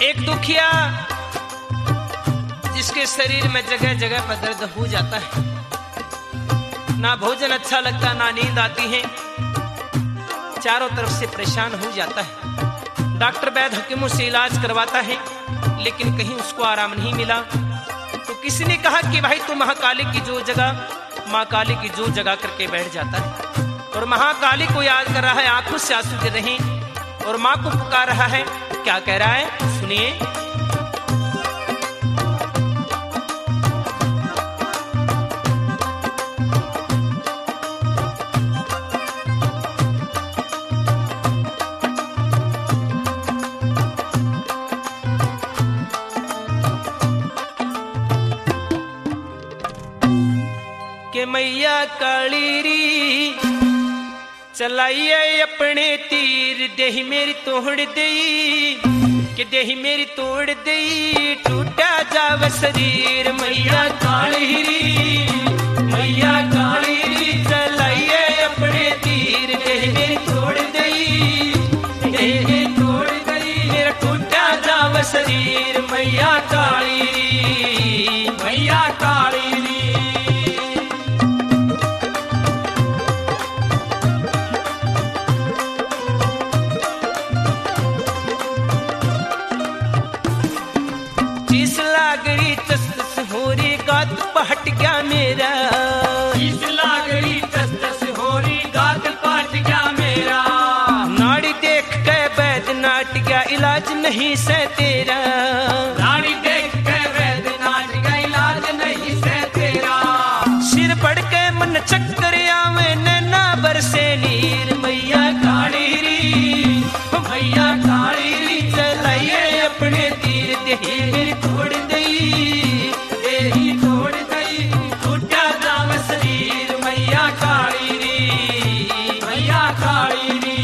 एक दुखिया जिसके शरीर में जगह जगह पर दर्द हो जाता है, ना भोजन अच्छा लगता, ना नींद आती है, चारों तरफ से परेशान हो जाता है। डॉक्टर वैद्य हकीमों से इलाज करवाता है, लेकिन कहीं उसको आराम नहीं मिला। तो किसी ने कहा कि भाई तू महाकाली की जो जगह, माँ काली की जो जगह करके बैठ जाता है और महाकाली को याद कर रहा है, आंखों से आंसू गिर रहे और माँ को पुकार रहा है। क्या कह रहा है सुनिए। के मैया काली री चलाइए अपने तीर, देही मेरी तोड़ दई, कि देही मेरी तोड़ दई, टूटा जाव शरीर। मैया काली री, मैया काली री चलाइए अपने तीर, देही मेरी तोड़ दई, देही तोड़ दई, मेरा टूटा जाव शरीर। मैया काली री, मैया काली री। हट गया मेरा, इस लागड़ी तस हो रही, गात पाट गया मेरा। नाड़ी देख के वैद्य नाट गया, इलाज नहीं से तेरा। नाड़ी देख के वैद्य नाट गया, इलाज नहीं से तेरा। सिर पड़ के मन चक्कर आवे, नैना बरसे नीर। मैया काली री, मैया काली री चलाइए अपने तीर, देही मेरी तोड़ दई, देही तोड़ दई, टूटा जाव शरीर। मैया काली री, मैया काली री।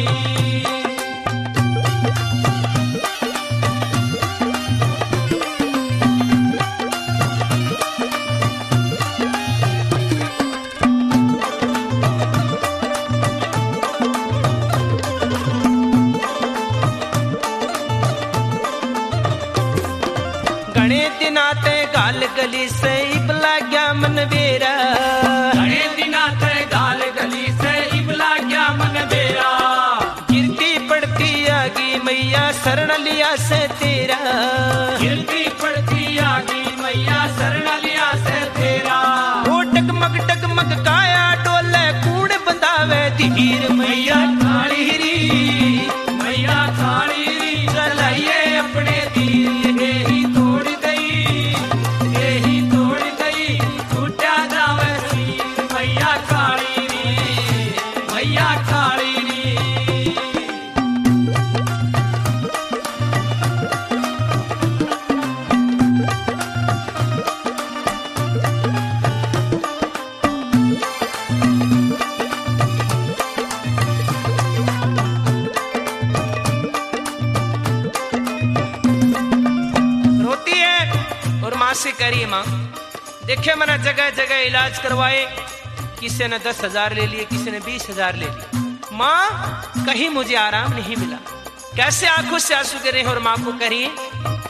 घणे दिनाते गाल गली से इबला गया मन बेरा, घणे दिनाते गाल गली से इबला गया मन बेरा। गिरती पड़ती आगी मैया शरण लिया से तेरा, गिरती पड़ती आगी मैया शरण लिया से तेरा। वो डगमग काया डोले कूड़ बंधावे धीर। मैया काली री, मैया काली री चलाइए अपने तीर, देही तोड़ दई, देही तोड़ दई, टूटा जावे शरीर। मैया काली री, मैया काली री। रोती है और माँ से कह रही है, माँ देखिए मैंने जगह जगह इलाज करवाए, किसी ने 10,000 ले लिए, किसी ने 20,000 ले लिए, माँ कहीं मुझे आराम नहीं मिला। कैसे आंखों से आंसू गिर रहे हैं और माँ को कह रही है,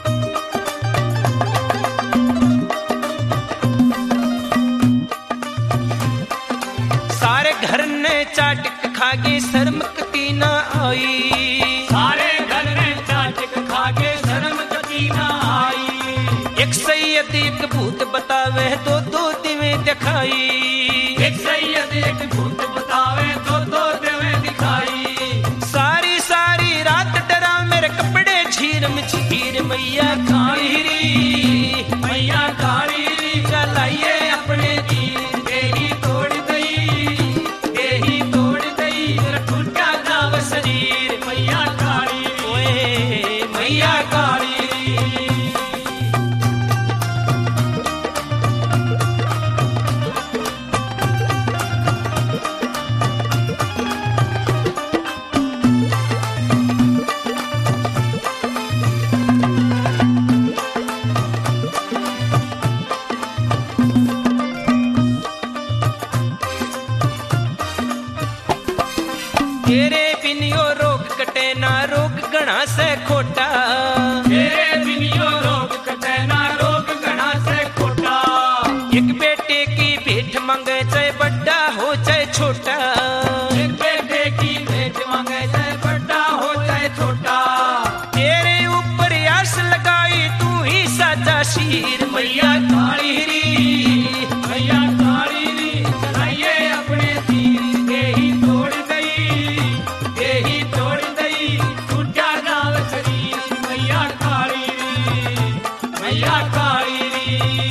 सारे घर ने चाटक खागे शर्म कती ना आई, सारे घर ने चाटक खाके शर्म कती ना आई। एक सैयद एक भूत बतावे, दो दिवे दिखाई, एक सैयद एक भूत बतावे, दो देवे दिखाई। सारी सारी रात डरा मेरे कपड़े झीरम झीर। मैया काली री, मैया काली री चलाइए अपने तीर, देही तोड़ दई, देही तोड़ दई, टूटा जाव शरीर। मैया काली ओए मैया काली री। तेरे बिन यो रोग कटे ना, रोग गणा से खोटा, शीर मैया काली री, मैया काली री चलाइए अपने तीर, देही तोड़ दई टूटा गाँव शरीर, मैया काली री, मैया काली री।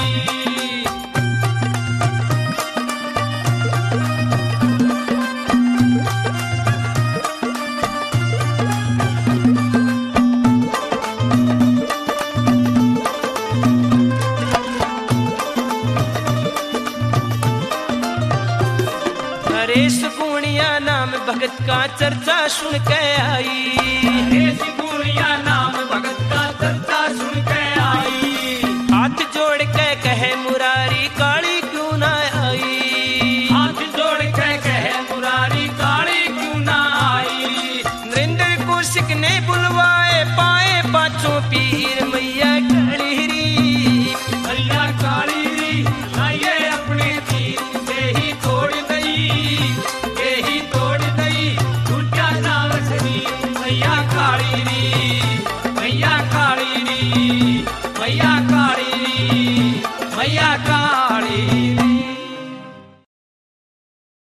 नरेश गुणिया नाम भगत का चर्चा सुन के आई, नरेश गुणिया नाम भगत का चर्चा सुन के आई, हाथ जोड़ के कहे मुरारी काली क्यों ना आई, हाथ जोड़ के कहे मुरारी काली क्यों ना आई। नरेंद्र कौशिक ने बुलवाए पाए पांचों पीर,